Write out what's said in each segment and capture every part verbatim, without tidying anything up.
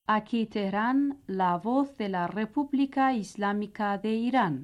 Aquí Teherán, la voz de la República Islámica de Irán.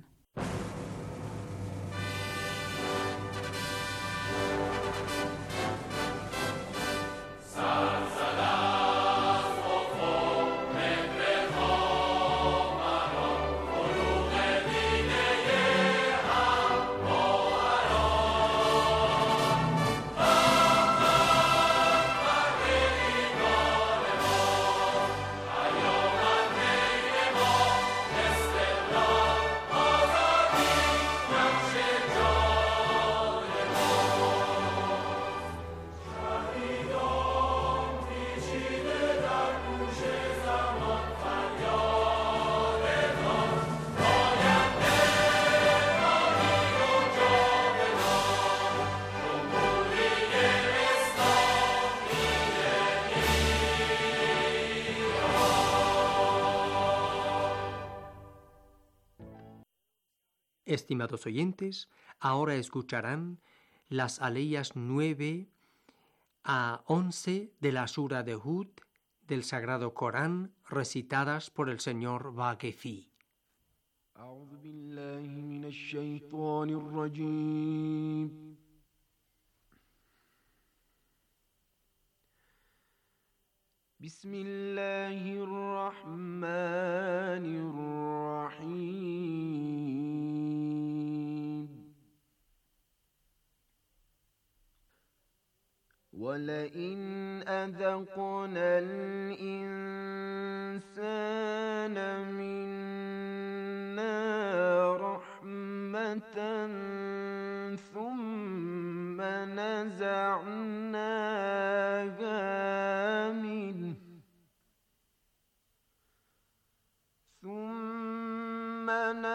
Estimados oyentes, ahora escucharán las aleyas nueve a once de la Sura de Hud del Sagrado Corán, recitadas por el señor Vaquefi. أعوذ بالله من الشيطان الرجيم بسم الله الرحمن الرحيم ولئن أذقنا الإنسان منا رحمة ثم نزعناها منه ثم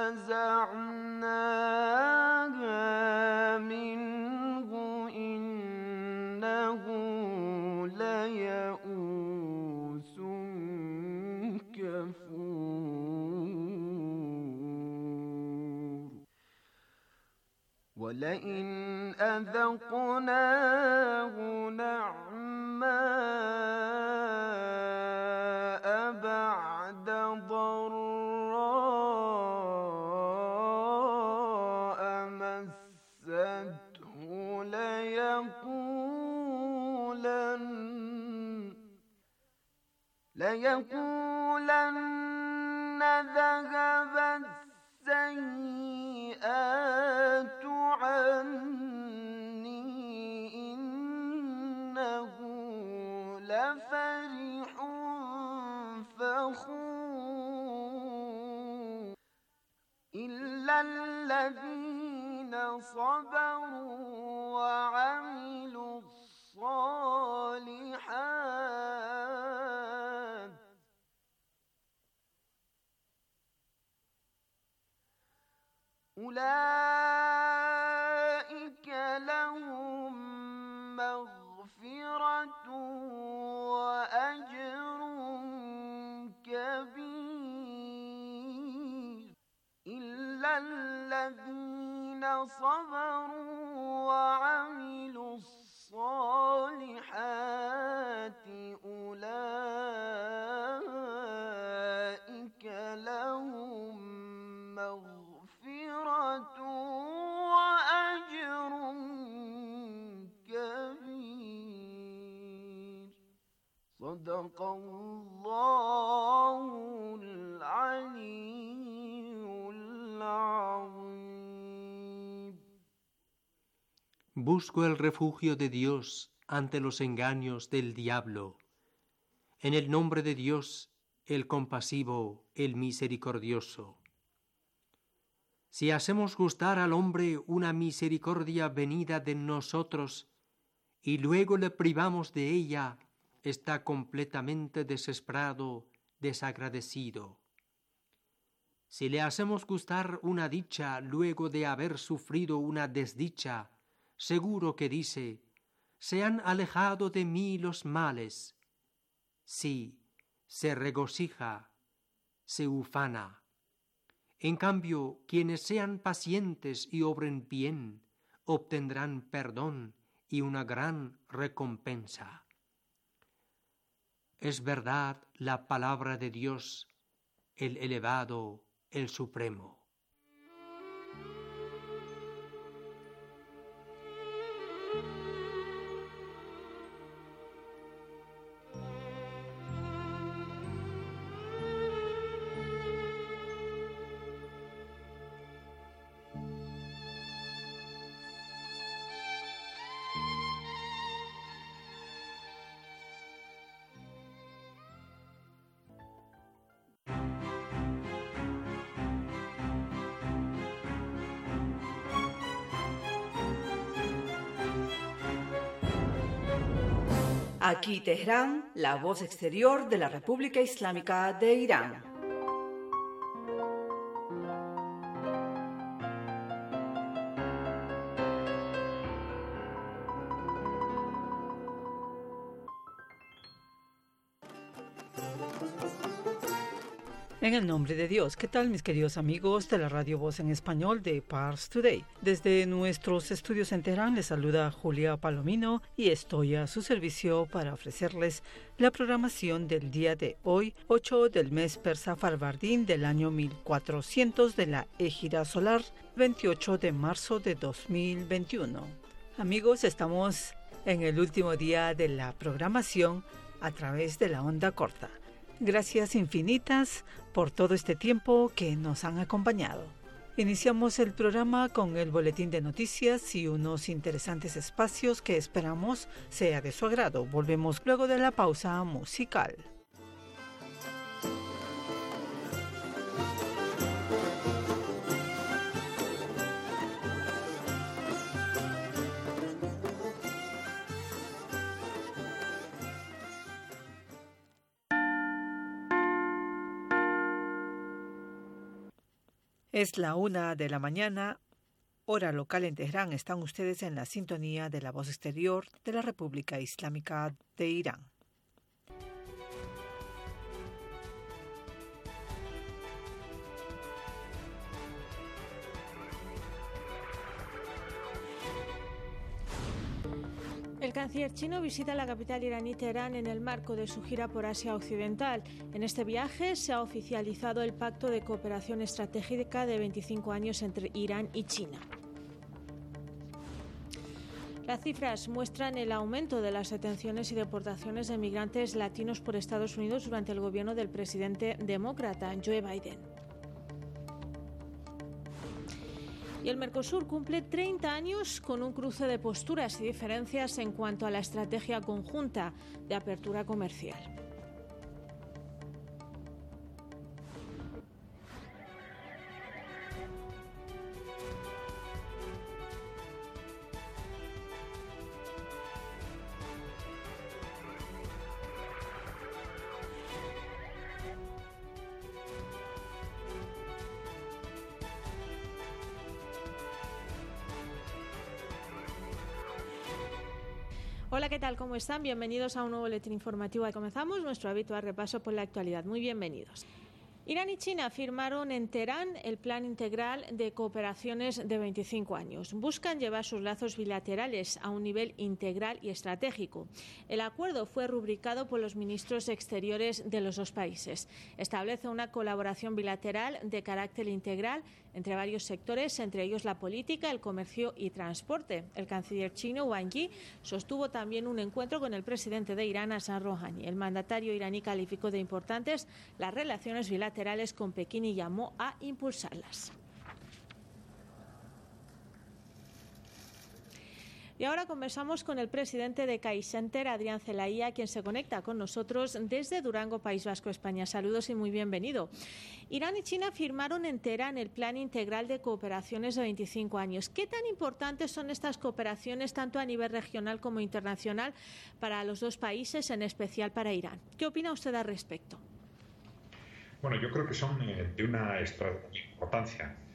نزعناها منه إنه ليئوس كفور ولئن أذقناه نعماء بعد ضراء مسته ليقولن ليقولن ذهب السيئات عني إنه لفرح فخور إلا الذين صبروا وعملوا الصالحات أولئك لهم مغفرة وأجر كبير إلا الذين صبروا وعملوا الصالحات أولئك لهم مغفرة وأجر كبير صدق الله العلي العظيم. Busco el refugio de Dios ante los engaños del diablo. En el nombre de Dios, el compasivo, el misericordioso. Si hacemos gustar al hombre una misericordia venida de nosotros y luego le privamos de ella, está completamente desesperado, desagradecido. Si le hacemos gustar una dicha luego de haber sufrido una desdicha, seguro que dice: se han alejado de mí los males. Sí, se regocija, se ufana. En cambio, quienes sean pacientes y obren bien, obtendrán perdón y una gran recompensa. Es verdad la palabra de Dios, el elevado, el supremo. Aquí Teherán, la voz exterior de la República Islámica de Irán. En el nombre de Dios, ¿qué tal mis queridos amigos de la Radio Voz en Español de Pars Today? Desde nuestros estudios en Teherán les saluda Julia Palomino y estoy a su servicio para ofrecerles la programación del día de hoy, ocho del mes persa Farvardín del año mil cuatrocientos de la Égira solar, veintiocho de marzo de dos mil veintiuno. Amigos, estamos en el último día de la programación a través de la onda corta. Gracias infinitas por todo este tiempo que nos han acompañado. Iniciamos el programa con el boletín de noticias y unos interesantes espacios que esperamos sea de su agrado. Volvemos luego de la pausa musical. Es la una de la mañana, hora local en Teherán. Están ustedes en la sintonía de la voz exterior de la República Islámica de Irán. El canciller chino visita la capital iraní Teherán en el marco de su gira por Asia Occidental. En este viaje se ha oficializado el Pacto de Cooperación Estratégica de veinticinco años entre Irán y China. Las cifras muestran el aumento de las detenciones y deportaciones de migrantes latinos por Estados Unidos durante el gobierno del presidente demócrata Joe Biden. Y el Mercosur cumple treinta años con un cruce de posturas y diferencias en cuanto a la estrategia conjunta de apertura comercial. Hola, ¿qué tal? ¿Cómo están? Bienvenidos a un nuevo boletín informativo. Comenzamos nuestro habitual repaso por la actualidad. Muy bienvenidos. Irán y China firmaron en Teherán el Plan Integral de Cooperaciones de veinticinco años. Buscan llevar sus lazos bilaterales a un nivel integral y estratégico. El acuerdo fue rubricado por los ministros exteriores de los dos países. Establece una colaboración bilateral de carácter integral entre varios sectores, entre ellos la política, el comercio y transporte. El canciller chino Wang Yi sostuvo también un encuentro con el presidente de Irán, Hassan Rouhani. El mandatario iraní calificó de importantes las relaciones bilaterales con Pekín y llamó a impulsarlas. Y ahora conversamos con el presidente de CAI Center, Adrián Zelaía, quien se conecta con nosotros desde Durango, País Vasco, España. Saludos y muy bienvenido. Irán y China firmaron en Teherán el Plan Integral de Cooperaciones de veinticinco años. ¿Qué tan importantes son estas cooperaciones, tanto a nivel regional como internacional, para los dos países, en especial para Irán? ¿Qué opina usted al respecto? Bueno, yo creo que son eh, de una extraordinaria importancia.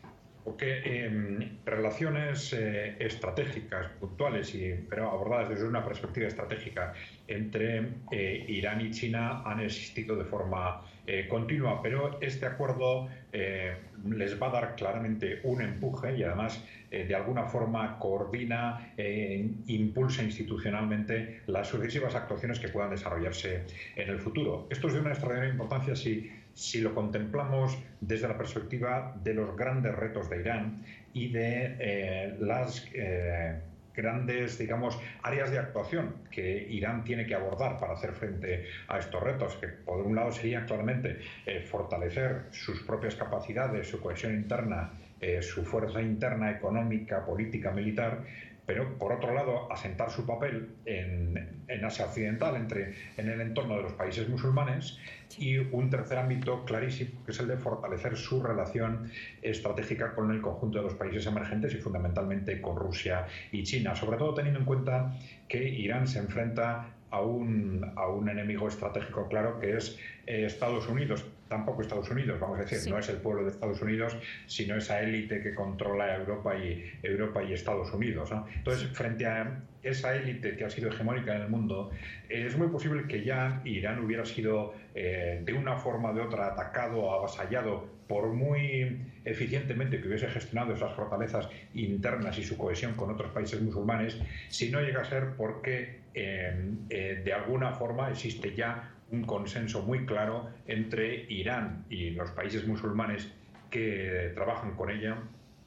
Porque eh, relaciones eh, estratégicas, puntuales, y, pero abordadas desde una perspectiva estratégica entre eh, Irán y China han existido de forma eh, continua, pero este acuerdo eh, les va a dar claramente un empuje y además eh, de alguna forma coordina, eh, impulsa institucionalmente las sucesivas actuaciones que puedan desarrollarse en el futuro. Esto es de una extraordinaria importancia si Si lo contemplamos desde la perspectiva de los grandes retos de Irán y de eh, las eh, grandes, digamos, áreas de actuación que Irán tiene que abordar para hacer frente a estos retos, que por un lado serían claramente eh, fortalecer sus propias capacidades, su cohesión interna, eh, su fuerza interna económica, política, militar, pero por otro lado asentar su papel en, en Asia Occidental, entre, en el entorno de los países musulmanes, y un tercer ámbito clarísimo, que es el de fortalecer su relación estratégica con el conjunto de los países emergentes y fundamentalmente con Rusia y China, sobre todo teniendo en cuenta que Irán se enfrenta a un, a un enemigo estratégico claro, que es eh, Estados Unidos. Tampoco Estados Unidos, vamos a decir, sí. No es el pueblo de Estados Unidos, sino esa élite que controla Europa y, Europa y Estados Unidos, ¿no? Entonces, frente a esa élite que ha sido hegemónica en el mundo, eh, es muy posible que ya Irán hubiera sido eh, de una forma o de otra atacado o avasallado, por muy eficientemente que hubiese gestionado esas fortalezas internas y su cohesión con otros países musulmanes, si no llega a ser porque eh, eh, de alguna forma existe ya un consenso muy claro entre Irán y los países musulmanes que trabajan con ella,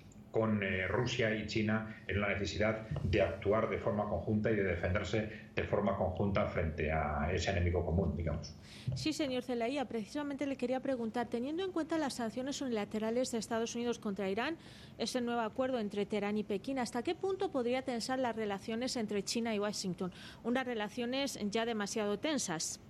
con eh, Rusia y China, en la necesidad de actuar de forma conjunta y de defenderse de forma conjunta frente a ese enemigo común, digamos. Sí, señor Zelaya, precisamente le quería preguntar, teniendo en cuenta las sanciones unilaterales de Estados Unidos contra Irán, ese nuevo acuerdo entre Teherán y Pekín, ¿hasta qué punto podría tensar las relaciones entre China y Washington? Unas relaciones ya demasiado tensas.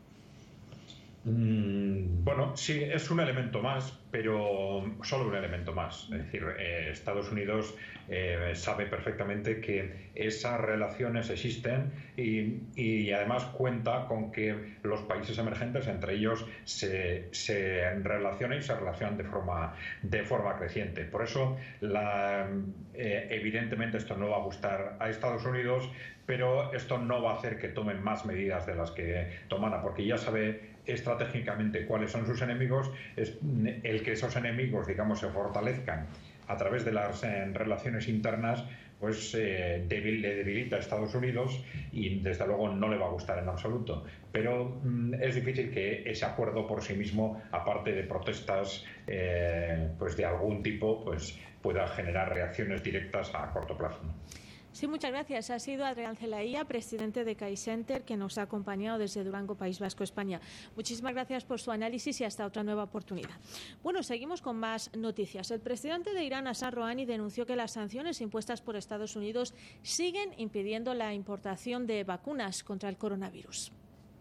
Mm, bueno, sí, es un elemento más, pero solo un elemento más. Es decir, eh, Estados Unidos eh, sabe perfectamente que esas relaciones existen y, y además cuenta con que los países emergentes entre ellos se, se relacionan y se relacionan de forma, de forma creciente. Por eso, la, eh, evidentemente, esto no va a gustar a Estados Unidos, pero esto no va a hacer que tomen más medidas de las que toman, porque ya sabe estratégicamente cuáles son sus enemigos. Es el que esos enemigos, digamos, se fortalezcan a través de las eh, relaciones internas, pues eh, debil, le debilita a Estados Unidos y desde luego no le va a gustar en absoluto. Pero mm, es difícil que ese acuerdo por sí mismo, aparte de protestas eh, pues de algún tipo, pues pueda generar reacciones directas a corto plazo, ¿no? Sí, muchas gracias. Ha sido Adrián Zelaya, presidente de CAI Center, que nos ha acompañado desde Durango, País Vasco, España. Muchísimas gracias por su análisis y hasta otra nueva oportunidad. Bueno, seguimos con más noticias. El presidente de Irán, Hassan Rouhani, denunció que las sanciones impuestas por Estados Unidos siguen impidiendo la importación de vacunas contra el coronavirus.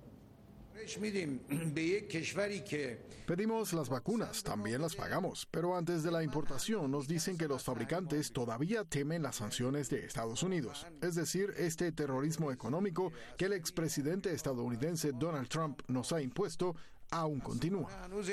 Pedimos las vacunas, también las pagamos, pero antes de la importación nos dicen que los fabricantes todavía temen las sanciones de Estados Unidos. Es decir, este terrorismo económico que el expresidente estadounidense Donald Trump nos ha impuesto aún continúa.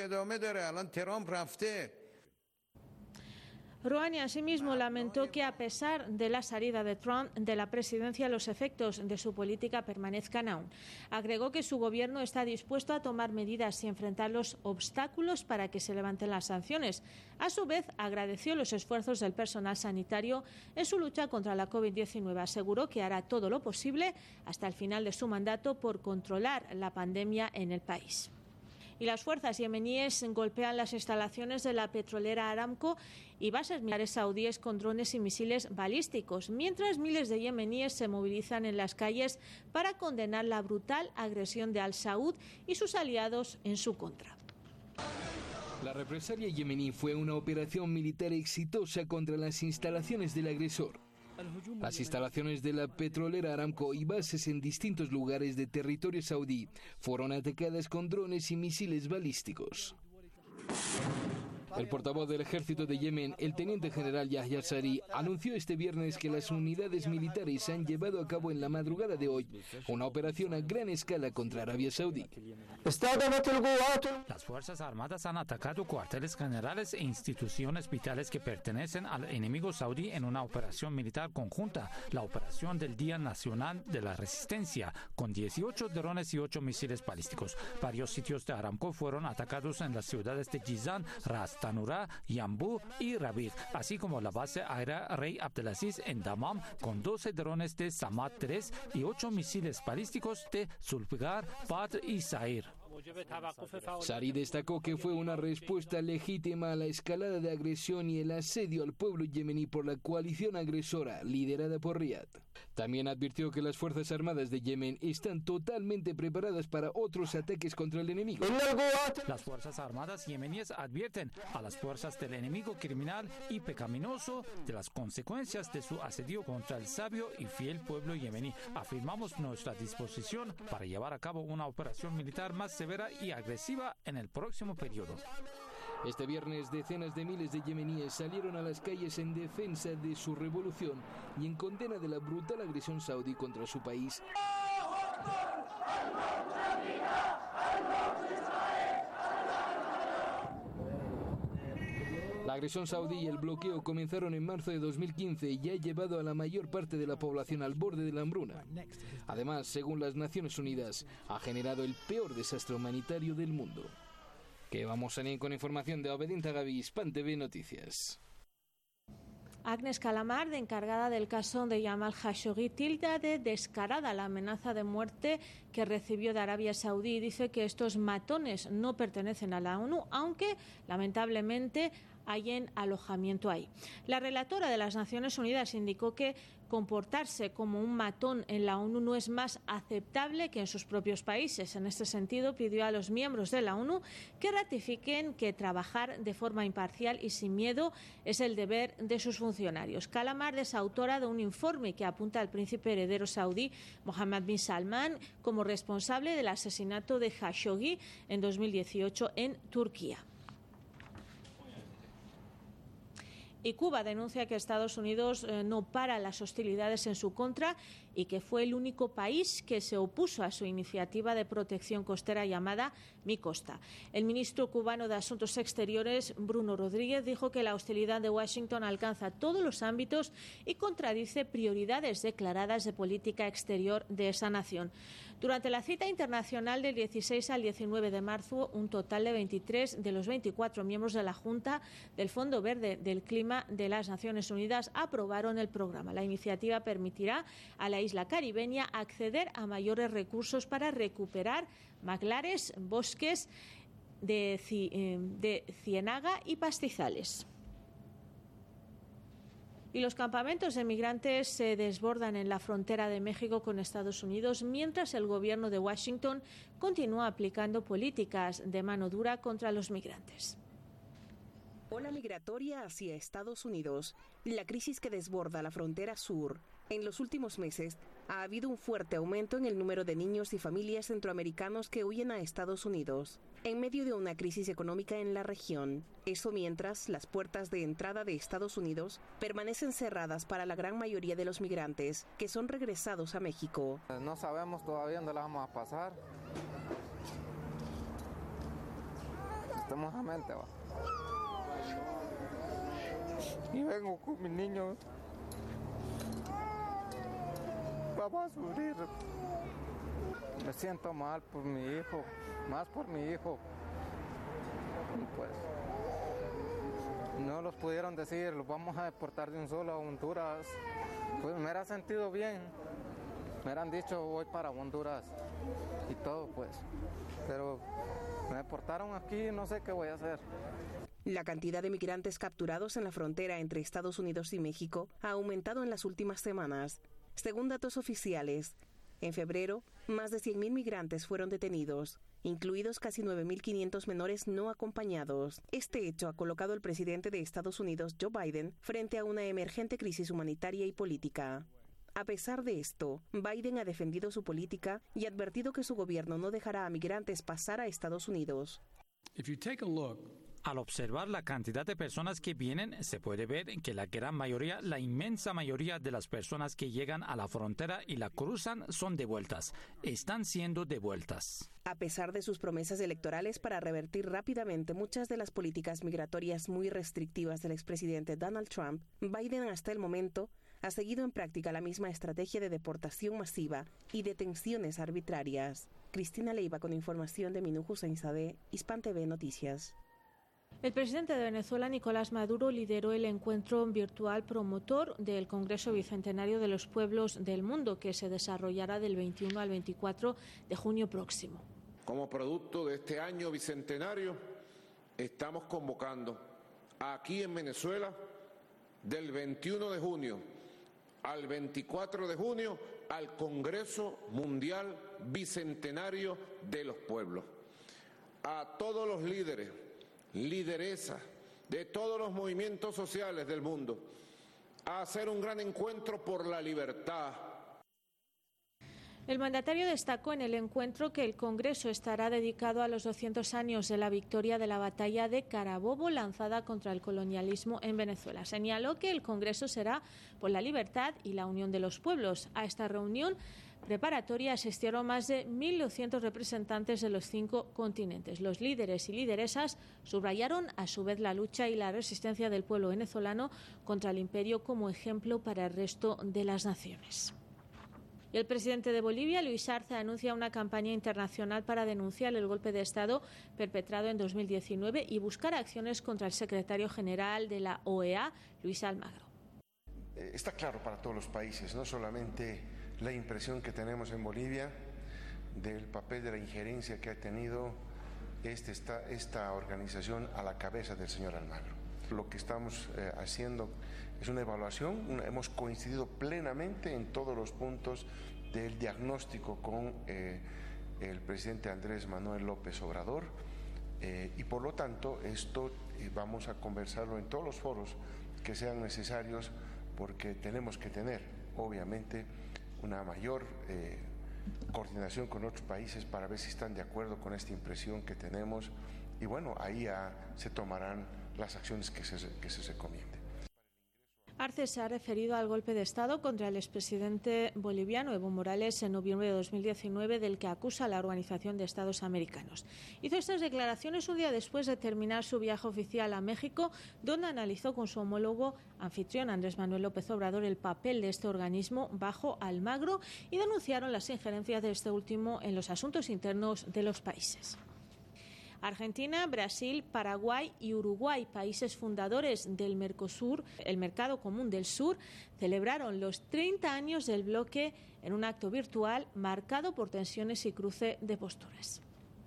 Rouhani asimismo lamentó que a pesar de la salida de Trump de la presidencia, los efectos de su política permanezcan aún. Agregó que su gobierno está dispuesto a tomar medidas y enfrentar los obstáculos para que se levanten las sanciones. A su vez, agradeció los esfuerzos del personal sanitario en su lucha contra la COVID diecinueve. Aseguró que hará todo lo posible hasta el final de su mandato por controlar la pandemia en el país. Y las fuerzas yemeníes golpean las instalaciones de la petrolera Aramco y bases militares saudíes con drones y misiles balísticos, mientras miles de yemeníes se movilizan en las calles para condenar la brutal agresión de Al Saud y sus aliados en su contra. La represalia yemení fue una operación militar exitosa contra las instalaciones del agresor. Las instalaciones de la petrolera Aramco y bases en distintos lugares de territorio saudí fueron atacadas con drones y misiles balísticos. El portavoz del ejército de Yemen, el teniente general Yahya Sari, anunció este viernes que las unidades militares han llevado a cabo en la madrugada de hoy una operación a gran escala contra Arabia Saudí. Las Fuerzas Armadas han atacado cuarteles generales e instituciones vitales que pertenecen al enemigo saudí en una operación militar conjunta, la operación del Día Nacional de la Resistencia, con dieciocho drones y ocho misiles balísticos. Varios sitios de Aramco fueron atacados en las ciudades de Jizan, Ras Tanura, Yambu y Rabigh, así como la base aérea Rey Abdelaziz en Damam, con doce drones de Samad tres y ocho misiles balísticos de Zulfiqar, Badr y Zair. Sari destacó que fue una respuesta legítima a la escalada de agresión y el asedio al pueblo yemení por la coalición agresora liderada por Riad. También advirtió que las Fuerzas Armadas de Yemen están totalmente preparadas para otros ataques contra el enemigo. Las Fuerzas Armadas yemeníes advierten a las fuerzas del enemigo criminal y pecaminoso de las consecuencias de su asedio contra el sabio y fiel pueblo yemení. Afirmamos nuestra disposición para llevar a cabo una operación militar más severa y agresiva en el próximo periodo. Este viernes, decenas de miles de yemeníes salieron a las calles en defensa de su revolución y en condena de la brutal agresión saudí contra su país. La agresión saudí y el bloqueo comenzaron en marzo de dos mil quince y ha llevado a la mayor parte de la población al borde de la hambruna. Además, según las Naciones Unidas, ha generado el peor desastre humanitario del mundo. Que vamos a ir con información de Obedin Tagabi, Hispan T V Noticias. Agnes Kalamard, encargada del caso de Jamal Khashoggi, tilda de descarada la amenaza de muerte que recibió de Arabia Saudí y dice que estos matones no pertenecen a la ONU, aunque lamentablemente hay en alojamiento ahí. La relatora de las Naciones Unidas indicó que comportarse como un matón en la ONU no es más aceptable que en sus propios países. En este sentido, pidió a los miembros de la ONU que ratifiquen que trabajar de forma imparcial y sin miedo es el deber de sus funcionarios. Kalamard es autora de un informe que apunta al príncipe heredero saudí Mohammed bin Salman como responsable del asesinato de Khashoggi en dos mil dieciocho en Turquía. Y Cuba denuncia que Estados Unidos eh, no para las hostilidades en su contra y que fue el único país que se opuso a su iniciativa de protección costera llamada Mi Costa. El ministro cubano de Asuntos Exteriores, Bruno Rodríguez, dijo que la hostilidad de Washington alcanza todos los ámbitos y contradice prioridades declaradas de política exterior de esa nación. Durante la cita internacional del dieciséis al diecinueve de marzo, un total de veintitrés de los veinticuatro miembros de la Junta del Fondo Verde del Clima de las Naciones Unidas aprobaron el programa. La iniciativa permitirá a la isla caribeña acceder a mayores recursos para recuperar manglares, bosques de, de ciénaga y pastizales. Y los campamentos de migrantes se desbordan en la frontera de México con Estados Unidos, mientras el gobierno de Washington continúa aplicando políticas de mano dura contra los migrantes. Ola migratoria hacia Estados Unidos. La crisis que desborda la frontera sur. En los últimos meses ha habido un fuerte aumento en el número de niños y familias centroamericanos que huyen a Estados Unidos, en medio de una crisis económica en la región. Eso mientras las puertas de entrada de Estados Unidos permanecen cerradas para la gran mayoría de los migrantes que son regresados a México. No sabemos todavía dónde la vamos a pasar. Estamos a mente, va. Y vengo con mis niños. Vamos a sufrir. Me siento mal por mi hijo, más por mi hijo. Y pues, no los pudieron decir, los vamos a deportar de un solo a Honduras. Pues me hubiera sentido bien. Me hubieran dicho, voy para Honduras y todo, pues. Pero me deportaron aquí, no sé qué voy a hacer. La cantidad de migrantes capturados en la frontera entre Estados Unidos y México ha aumentado en las últimas semanas. Según datos oficiales, en febrero, más de cien mil migrantes fueron detenidos, incluidos casi nueve mil quinientos menores no acompañados. Este hecho ha colocado al presidente de Estados Unidos, Joe Biden, frente a una emergente crisis humanitaria y política. A pesar de esto, Biden ha defendido su política y ha advertido que su gobierno no dejará a migrantes pasar a Estados Unidos. If you take a look Al observar la cantidad de personas que vienen, se puede ver que la gran mayoría, la inmensa mayoría de las personas que llegan a la frontera y la cruzan son devueltas. Están siendo devueltas. A pesar de sus promesas electorales para revertir rápidamente muchas de las políticas migratorias muy restrictivas del expresidente Donald Trump, Biden hasta el momento ha seguido en práctica la misma estrategia de deportación masiva y detenciones arbitrarias. Cristina Leiva con información de Minú Hussein Sadeh, Hispan T V Noticias. El presidente de Venezuela, Nicolás Maduro, lideró el encuentro virtual promotor del Congreso Bicentenario de los Pueblos del Mundo, que se desarrollará del veintiuno al veinticuatro de junio próximo. Como producto de este año bicentenario, estamos convocando aquí en Venezuela del veintiuno de junio al veinticuatro de junio al Congreso Mundial Bicentenario de los Pueblos. A todos los líderes, lideresas de todos los movimientos sociales del mundo, a hacer un gran encuentro por la libertad. El mandatario destacó en el encuentro que el Congreso estará dedicado a los doscientos años de la victoria de la batalla de Carabobo lanzada contra el colonialismo en Venezuela. Señaló que el Congreso será por la libertad y la unión de los pueblos. A esta reunión preparatoria asistieron más de mil doscientos representantes de los cinco continentes. Los líderes y lideresas subrayaron a su vez la lucha y la resistencia del pueblo venezolano contra el imperio como ejemplo para el resto de las naciones. Y el presidente de Bolivia, Luis Arce, anuncia una campaña internacional para denunciar el golpe de Estado perpetrado en dos mil diecinueve y buscar acciones contra el secretario general de la O E A, Luis Almagro. Está claro para todos los países, no solamente la impresión que tenemos en Bolivia del papel de la injerencia que ha tenido este, esta, esta organización a la cabeza del señor Almagro. Lo que estamos eh, haciendo es una evaluación, una, hemos coincidido plenamente en todos los puntos del diagnóstico con eh, el presidente Andrés Manuel López Obrador eh, y por lo tanto esto eh, vamos a conversarlo en todos los foros que sean necesarios porque tenemos que tener obviamente una mayor eh, coordinación con otros países para ver si están de acuerdo con esta impresión que tenemos y bueno, ahí ya se tomarán las acciones que se, que se recomienden. Arce se ha referido al golpe de Estado contra el expresidente boliviano Evo Morales en noviembre de dos mil diecinueve, del que acusa a la Organización de Estados Americanos. Hizo estas declaraciones un día después de terminar su viaje oficial a México, donde analizó con su homólogo anfitrión Andrés Manuel López Obrador el papel de este organismo bajo Almagro y denunciaron las injerencias de este último en los asuntos internos de los países. Argentina, Brasil, Paraguay y Uruguay, países fundadores del Mercosur, el Mercado Común del Sur, celebraron los treinta años del bloque en un acto virtual marcado por tensiones y cruce de posturas.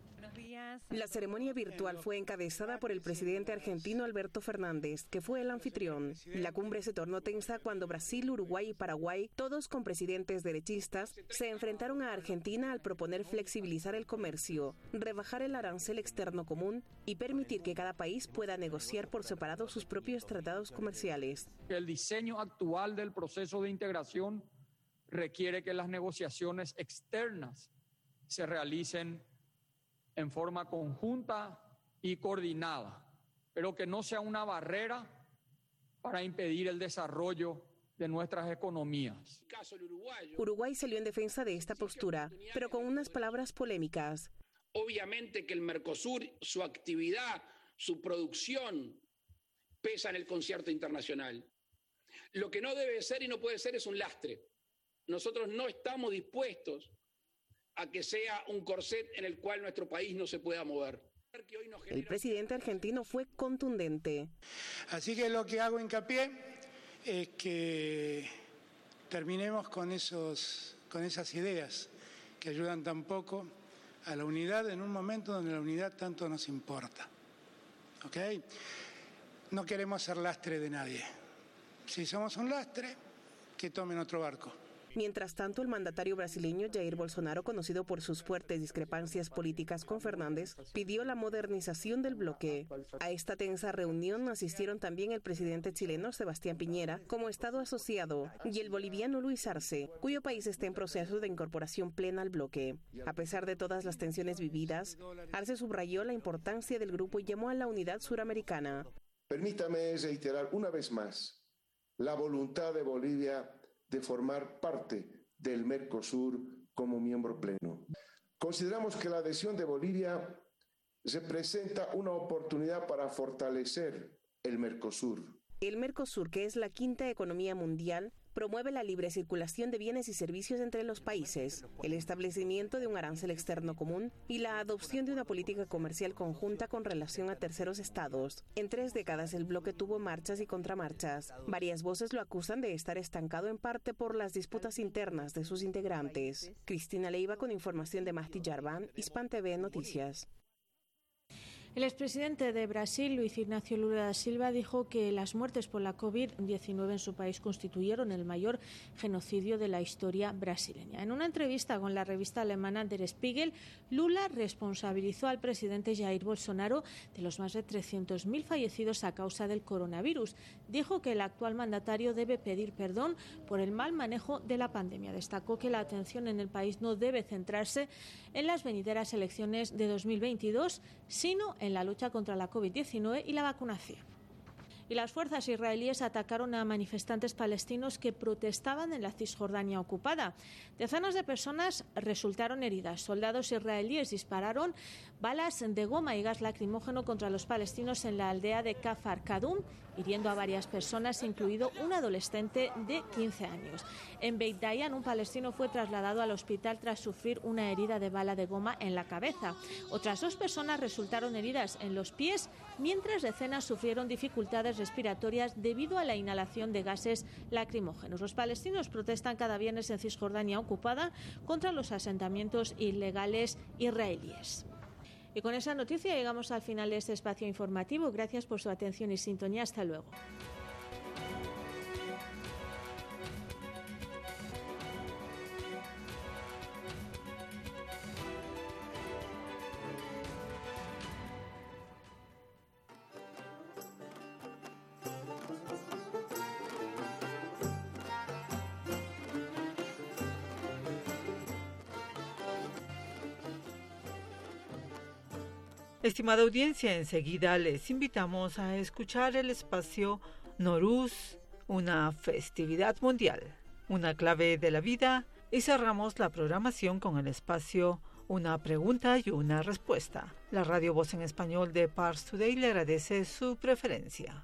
La ceremonia virtual fue encabezada por el presidente argentino Alberto Fernández, que fue el anfitrión. La cumbre se tornó tensa cuando Brasil, Uruguay y Paraguay, todos con presidentes derechistas, se enfrentaron a Argentina al proponer flexibilizar el comercio, rebajar el arancel externo común y permitir que cada país pueda negociar por separado sus propios tratados comerciales. El diseño actual del proceso de integración requiere que las negociaciones externas se realicen en forma conjunta y coordinada, pero que no sea una barrera para impedir el desarrollo de nuestras economías. Uruguay salió en defensa de esta postura, pero con unas palabras polémicas. Obviamente que el Mercosur, su actividad, su producción, pesa en el concierto internacional. Lo que no debe ser y no puede ser es un lastre. Nosotros no estamos dispuestos a que sea un corset en el cual nuestro país no se pueda mover. El presidente argentino fue contundente. Así que lo que hago hincapié es que terminemos con, esos, con esas ideas que ayudan tan poco a la unidad en un momento donde la unidad tanto nos importa. ¿Ok? No queremos ser lastre de nadie. Si somos un lastre, que tomen otro barco. Mientras tanto, el mandatario brasileño Jair Bolsonaro, conocido por sus fuertes discrepancias políticas con Fernández, pidió la modernización del bloque. A esta tensa reunión asistieron también el presidente chileno Sebastián Piñera como Estado asociado y el boliviano Luis Arce, cuyo país está en proceso de incorporación plena al bloque. A pesar de todas las tensiones vividas, Arce subrayó la importancia del grupo y llamó a la unidad suramericana. Permítame reiterar una vez más la voluntad de Bolivia de formar parte del Mercosur como miembro pleno. Consideramos que la adhesión de Bolivia representa una oportunidad para fortalecer el Mercosur. El Mercosur, que es la quinta economía mundial, promueve la libre circulación de bienes y servicios entre los países, el establecimiento de un arancel externo común y la adopción de una política comercial conjunta con relación a terceros estados. En tres décadas el bloque tuvo marchas y contramarchas. Varias voces lo acusan de estar estancado en parte por las disputas internas de sus integrantes. Cristina Leiva con información de Masti Yarvan, Hispan T V Noticias. El expresidente de Brasil, Luis Ignacio Lula da Silva, dijo que las muertes por la COVID diecinueve en su país constituyeron el mayor genocidio de la historia brasileña. En una entrevista con la revista alemana Der Spiegel, Lula responsabilizó al presidente Jair Bolsonaro de los más de trescientos mil fallecidos a causa del coronavirus. Dijo que el actual mandatario debe pedir perdón por el mal manejo de la pandemia. Destacó que la atención en el país no debe centrarse en las venideras elecciones de dos mil veintidós, sino en en la lucha contra la COVID diecinueve y la vacunación. Y las fuerzas israelíes atacaron a manifestantes palestinos que protestaban en la Cisjordania ocupada. Decenas de personas resultaron heridas. Soldados israelíes dispararon balas de goma y gas lacrimógeno contra los palestinos en la aldea de Kafar Kadum, hiriendo a varias personas, incluido un adolescente de quince años. En Beit Dayan, un palestino fue trasladado al hospital tras sufrir una herida de bala de goma en la cabeza. Otras dos personas resultaron heridas en los pies, mientras decenas sufrieron dificultades respiratorias debido a la inhalación de gases lacrimógenos. Los palestinos protestan cada viernes en Cisjordania ocupada contra los asentamientos ilegales israelíes. Y con esa noticia llegamos al final de este espacio informativo. Gracias por su atención y sintonía. Hasta luego. Estimada audiencia, enseguida les invitamos a escuchar el espacio Noruz, una festividad mundial, una clave de la vida, y cerramos la programación con el espacio Una pregunta y una respuesta. La Radio Voz en Español de Pars Today le agradece su preferencia.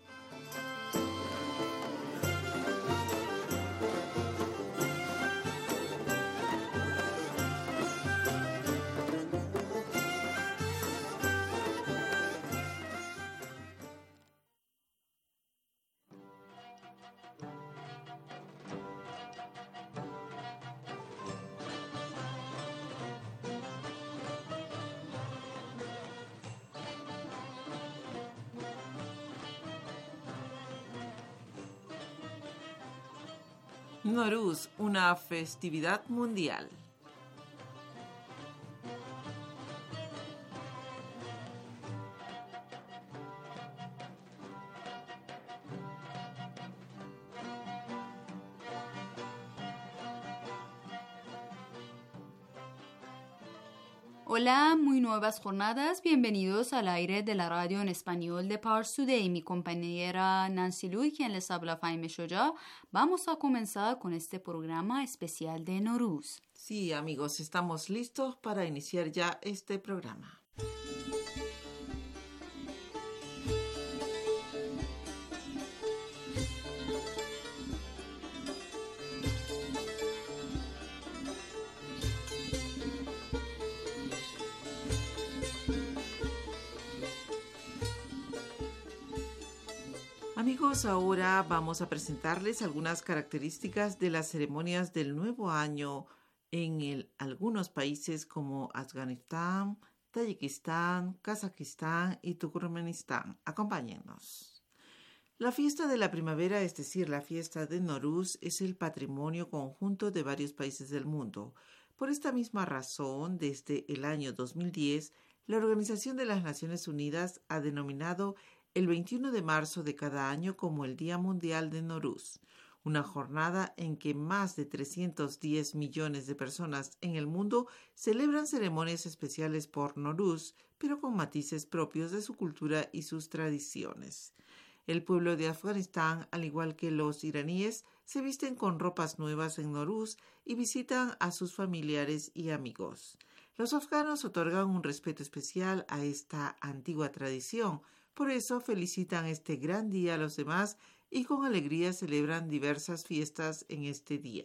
Noruz, una festividad mundial. Hola, muy nuevas jornadas. Bienvenidos al aire de la radio en español de Pars Today. Mi compañera Nancy Lu y quien les habla Faime Shoja. Vamos a comenzar con este programa especial de Noruz. Sí, amigos, estamos listos para iniciar ya este programa. Amigos, ahora vamos a presentarles algunas características de las ceremonias del nuevo año en el, algunos países como Afganistán, Tayikistán, Kazajistán y Turkmenistán. Acompáñennos. La fiesta de la primavera, es decir, la fiesta de Nowruz, es el patrimonio conjunto de varios países del mundo. Por esta misma razón, desde el año dos mil diez, la Organización de las Naciones Unidas ha denominado el veintiuno de marzo de cada año como el Día Mundial de Nowruz, una jornada en que más de trescientos diez millones de personas en el mundo celebran ceremonias especiales por Nowruz, pero con matices propios de su cultura y sus tradiciones. El pueblo de Afganistán, al igual que los iraníes, se visten con ropas nuevas en Nowruz y visitan a sus familiares y amigos. Los afganos otorgan un respeto especial a esta antigua tradición, por eso felicitan este gran día a los demás y con alegría celebran diversas fiestas en este día.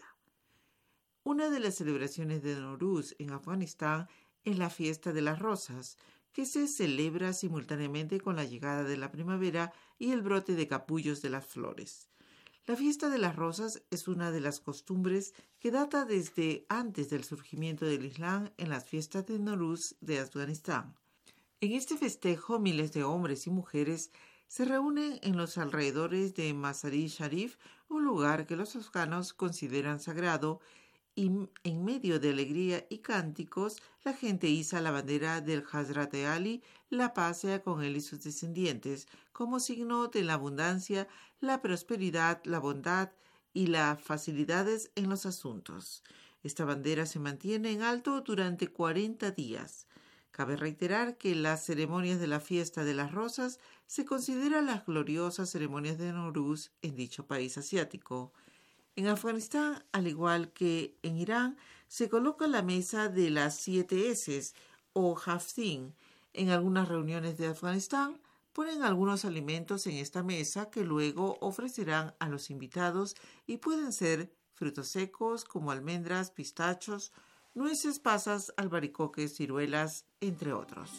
Una de las celebraciones de Nowruz en Afganistán es la Fiesta de las Rosas, que se celebra simultáneamente con la llegada de la primavera y el brote de capullos de las flores. La Fiesta de las Rosas es una de las costumbres que data desde antes del surgimiento del Islam en las fiestas de Nowruz de Afganistán. En este festejo, miles de hombres y mujeres se reúnen en los alrededores de Mazar-i Sharif, un lugar que los afganos consideran sagrado, y en medio de alegría y cánticos, la gente iza la bandera del Hazrat Ali, la paz sea con él y sus descendientes, como signo de la abundancia, la prosperidad, la bondad y las facilidades en los asuntos. Esta bandera se mantiene en alto durante cuarenta días. Cabe reiterar que las ceremonias de la Fiesta de las Rosas se consideran las gloriosas ceremonias de Nowruz en dicho país asiático. En Afganistán, al igual que en Irán, se coloca la mesa de las siete eses o haftin. En algunas reuniones de Afganistán ponen algunos alimentos en esta mesa que luego ofrecerán a los invitados y pueden ser frutos secos como almendras, pistachos, nueces, pasas, albaricoques, ciruelas, entre otros.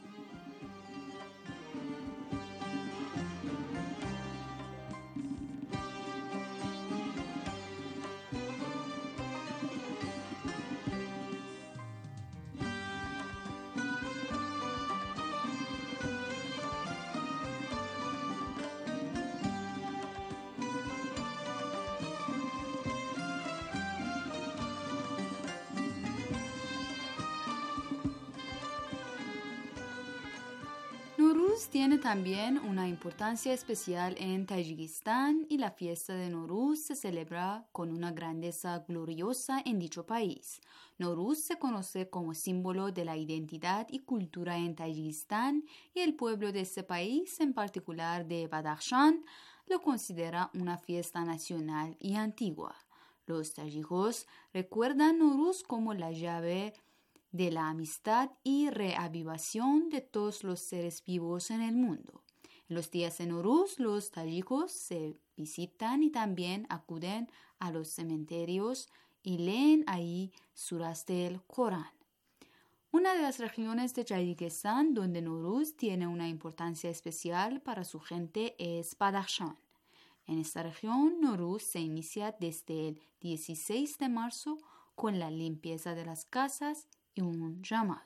Nowruz tiene también una importancia especial en Tayikistán y la fiesta de Nowruz se celebra con una grandeza gloriosa en dicho país. Nowruz se conoce como símbolo de la identidad y cultura en Tayikistán y el pueblo de este país, en particular de Badakhshan, lo considera una fiesta nacional y antigua. Los tayikos recuerdan Nowruz como la llave de la amistad y reavivación de todos los seres vivos en el mundo. En los días de Nowruz, los tayikos se visitan y también acuden a los cementerios y leen ahí suras del Corán. Una de las regiones de Tayikistán donde Nowruz tiene una importancia especial para su gente es Badakhshan. En esta región, Nowruz se inicia desde el dieciséis de marzo con la limpieza de las casas y un llamado.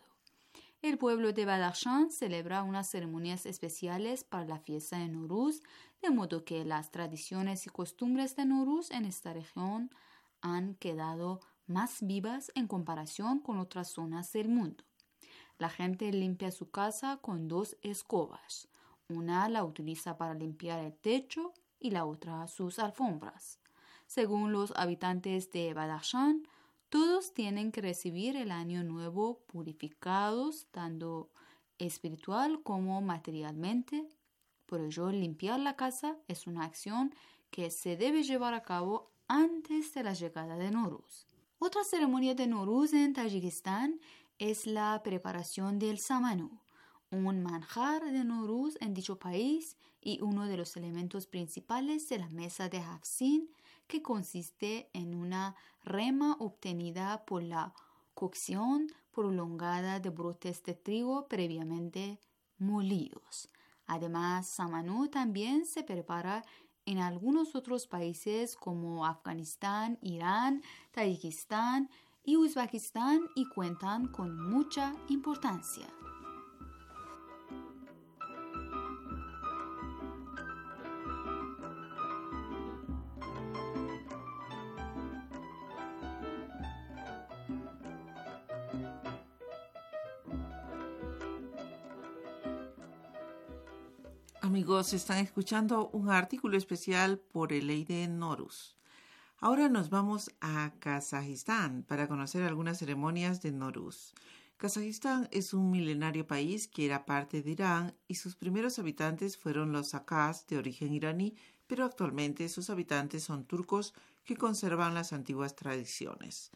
El pueblo de Badakhshan celebra unas ceremonias especiales para la fiesta de Nowruz, de modo que las tradiciones y costumbres de Nowruz en esta región han quedado más vivas en comparación con otras zonas del mundo. La gente limpia su casa con dos escobas. Una la utiliza para limpiar el techo y la otra sus alfombras. Según los habitantes de Badakhshan, todos tienen que recibir el año nuevo purificados, tanto espiritual como materialmente. Por ello, limpiar la casa es una acción que se debe llevar a cabo antes de la llegada de Nowruz. Otra ceremonia de Nowruz en Tayikistán es la preparación del samanú, un manjar de Nowruz en dicho país y uno de los elementos principales de la mesa de Hafsin, que consiste en una rema obtenida por la cocción prolongada de brotes de trigo previamente molidos. Además, samanú también se prepara en algunos otros países como Afganistán, Irán, Tayikistán y Uzbekistán y cuentan con mucha importancia. Amigos, están escuchando un artículo especial por el Eid Nowruz. Ahora nos vamos a Kazajistán para conocer algunas ceremonias de Nowruz. Kazajistán es un milenario país que era parte de Irán y sus primeros habitantes fueron los Akaz de origen iraní, pero actualmente sus habitantes son turcos que conservan las antiguas tradiciones.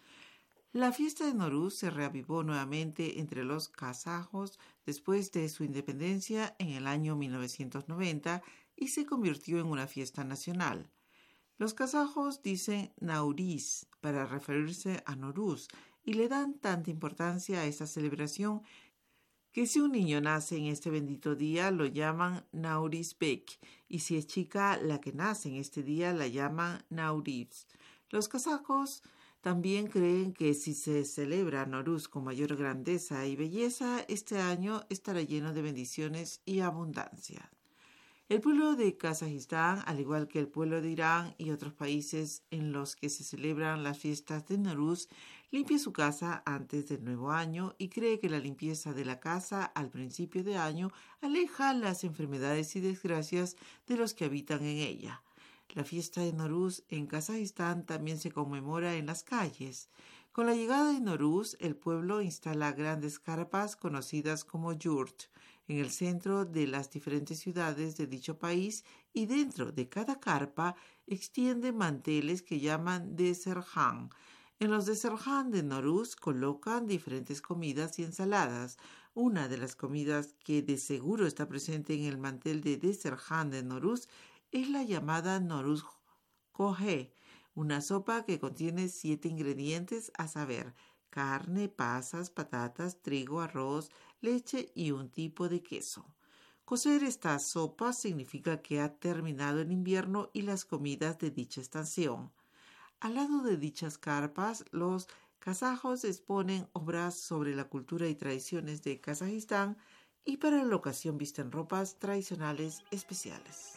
La fiesta de Nowruz se reavivó nuevamente entre los kazajos después de su independencia en el año mil novecientos noventa y se convirtió en una fiesta nacional. Los kazajos dicen Nauriz para referirse a Nowruz y le dan tanta importancia a esta celebración que si un niño nace en este bendito día lo llaman Naurizbek y si es chica la que nace en este día la llaman Nauriz. Los kazajos también creen que si se celebra Nowruz con mayor grandeza y belleza, este año estará lleno de bendiciones y abundancia. El pueblo de Kazajistán, al igual que el pueblo de Irán y otros países en los que se celebran las fiestas de Nowruz, limpia su casa antes del nuevo año y cree que la limpieza de la casa al principio de año aleja las enfermedades y desgracias de los que habitan en ella. La fiesta de Nowruz en Kazajistán también se conmemora en las calles. Con la llegada de Nowruz, el pueblo instala grandes carpas conocidas como yurt en el centro de las diferentes ciudades de dicho país y dentro de cada carpa extiende manteles que llaman deserjan. En los deserjan de Nowruz colocan diferentes comidas y ensaladas. Una de las comidas que de seguro está presente en el mantel de deserjan de Nowruz es la llamada Nowruz Koje, una sopa que contiene siete ingredientes, a saber, carne, pasas, patatas, trigo, arroz, leche y un tipo de queso. Cocer esta sopa significa que ha terminado el invierno y las comidas de dicha estación. Al lado de dichas carpas, los kazajos exponen obras sobre la cultura y tradiciones de Kazajistán y para la ocasión visten ropas tradicionales especiales.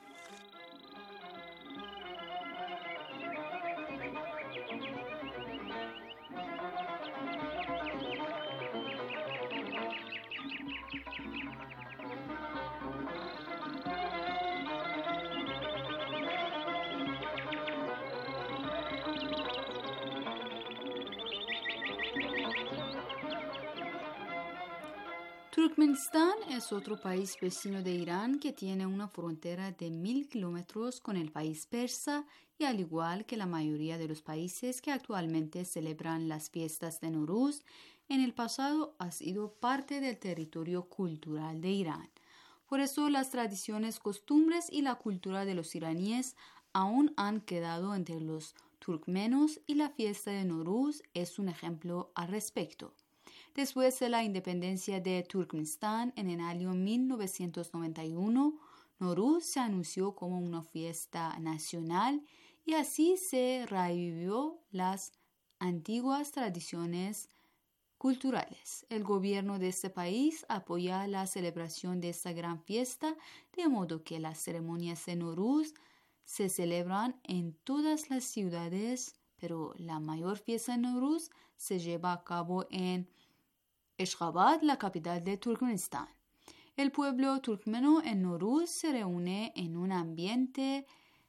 Turkmenistán es otro país vecino de Irán que tiene una frontera de mil kilómetros con el país persa y al igual que la mayoría de los países que actualmente celebran las fiestas de Nowruz, en el pasado ha sido parte del territorio cultural de Irán. Por eso las tradiciones, costumbres y la cultura de los iraníes aún han quedado entre los turkmenos y la fiesta de Nowruz es un ejemplo al respecto. Después de la independencia de Turkmenistán en el año mil novecientos noventa y uno, Nowruz se anunció como una fiesta nacional y así se revivió las antiguas tradiciones culturales. El gobierno de este país apoya la celebración de esta gran fiesta, de modo que las ceremonias de Nowruz se celebran en todas las ciudades, pero la mayor fiesta de Nowruz se lleva a cabo en Ashgabat, la capital de Turkmenistán. El pueblo turkmeno en Nowruz se reúne en un ambiente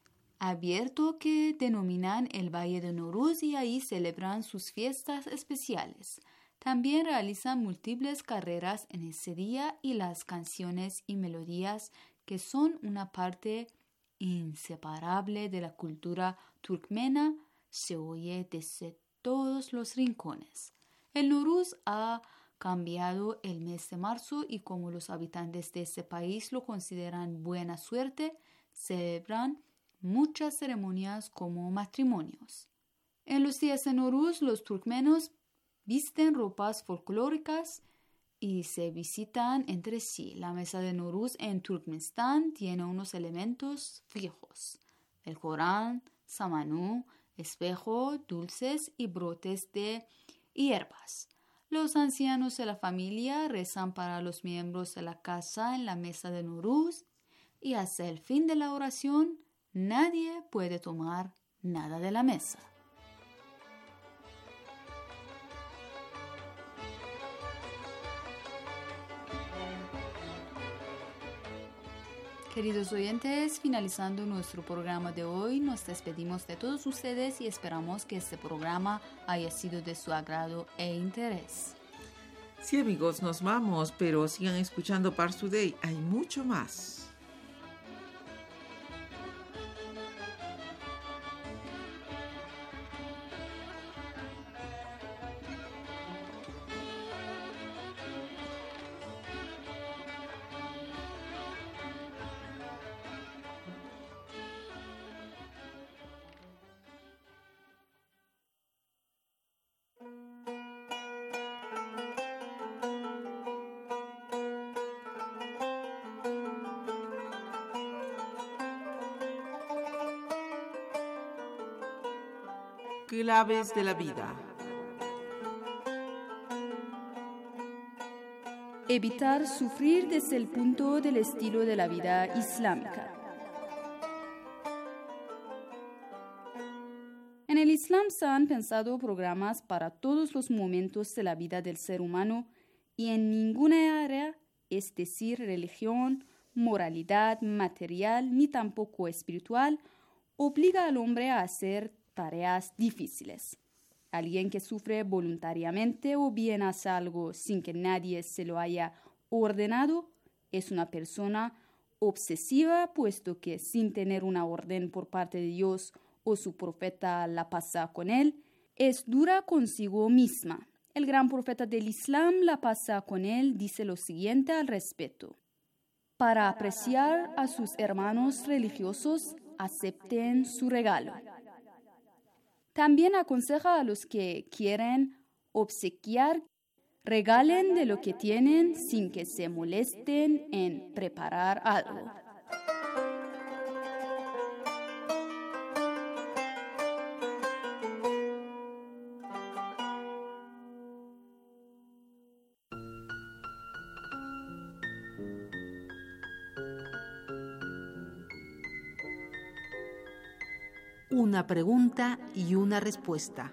abierto que denominan el Valle de Nowruz y ahí celebran sus fiestas especiales. También realizan múltiples carreras en ese día y las canciones y melodías que son una parte inseparable de la cultura turkmena se oye desde todos los rincones. El Nowruz ha cambiado el mes de marzo y como los habitantes de este país lo consideran buena suerte, celebran muchas ceremonias como matrimonios. En los días de Nowruz, los turkmenos visten ropas folclóricas y se visitan entre sí. La mesa de Nowruz en Turkmenistán tiene unos elementos fijos: el Corán, samanú, espejo, dulces y brotes de hierbas. Los ancianos de la familia rezan para los miembros de la casa en la mesa de Nowruz y hasta el fin de la oración nadie puede tomar nada de la mesa. Queridos oyentes, finalizando nuestro programa de hoy, nos despedimos de todos ustedes y esperamos que este programa haya sido de su agrado e interés. Sí, amigos, nos vamos, pero sigan escuchando Pars Today, hay mucho más. Claves de la vida. Evitar sufrir desde el punto del estilo de la vida islámica. En el Islam se han pensado programas para todos los momentos de la vida del ser humano y en ninguna área, es decir, religión, moralidad, material, ni tampoco espiritual, obliga al hombre a hacer tareas difíciles. Alguien que sufre voluntariamente o bien hace algo sin que nadie se lo haya ordenado es una persona obsesiva, puesto que sin tener una orden por parte de Dios o su profeta la pasa con él, es dura consigo misma. El gran profeta del Islam la pasa con él dice lo siguiente al respecto: para apreciar a sus hermanos religiosos, acepten su regalo. También aconseja a los que quieren obsequiar, regalen de lo que tienen sin que se molesten en preparar algo. Una pregunta y una respuesta.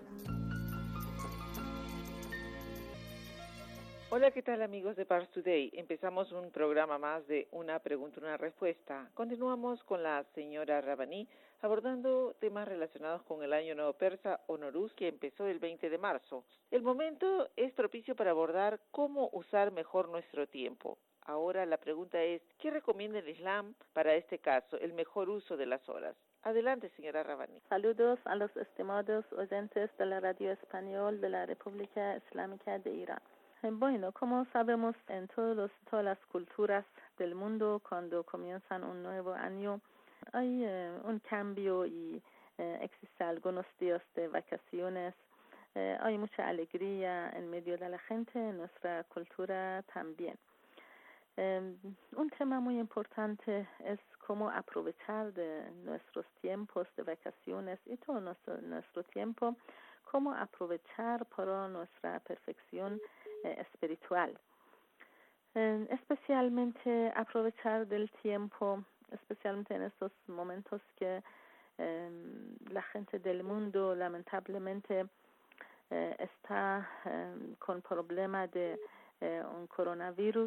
Hola, ¿qué tal amigos de Pars Today? Empezamos un programa más de Una pregunta y una respuesta. Continuamos con la señora Rabbani abordando temas relacionados con el Año Nuevo Persa o Nowruz, que empezó el veinte de marzo. El momento es propicio para abordar cómo usar mejor nuestro tiempo. Ahora la pregunta es, ¿qué recomienda el Islam para este caso, el mejor uso de las horas? Adelante, señora Rabbani. Saludos a los estimados oyentes de la Radio Español de la República Islámica de Irán. Bueno, como sabemos, en todos los, todas las culturas del mundo, cuando comienzan un nuevo año, hay eh, un cambio y eh, existen algunos días de vacaciones. Eh, hay mucha alegría en medio de la gente, en nuestra cultura también. Eh, un tema muy importante es cómo aprovechar de nuestros tiempos de vacaciones y todo nuestro, nuestro tiempo, cómo aprovechar para nuestra perfección eh, espiritual. Eh, especialmente aprovechar del tiempo, especialmente en estos momentos que eh, la gente del mundo lamentablemente eh, está eh, con problema de eh, un coronavirus.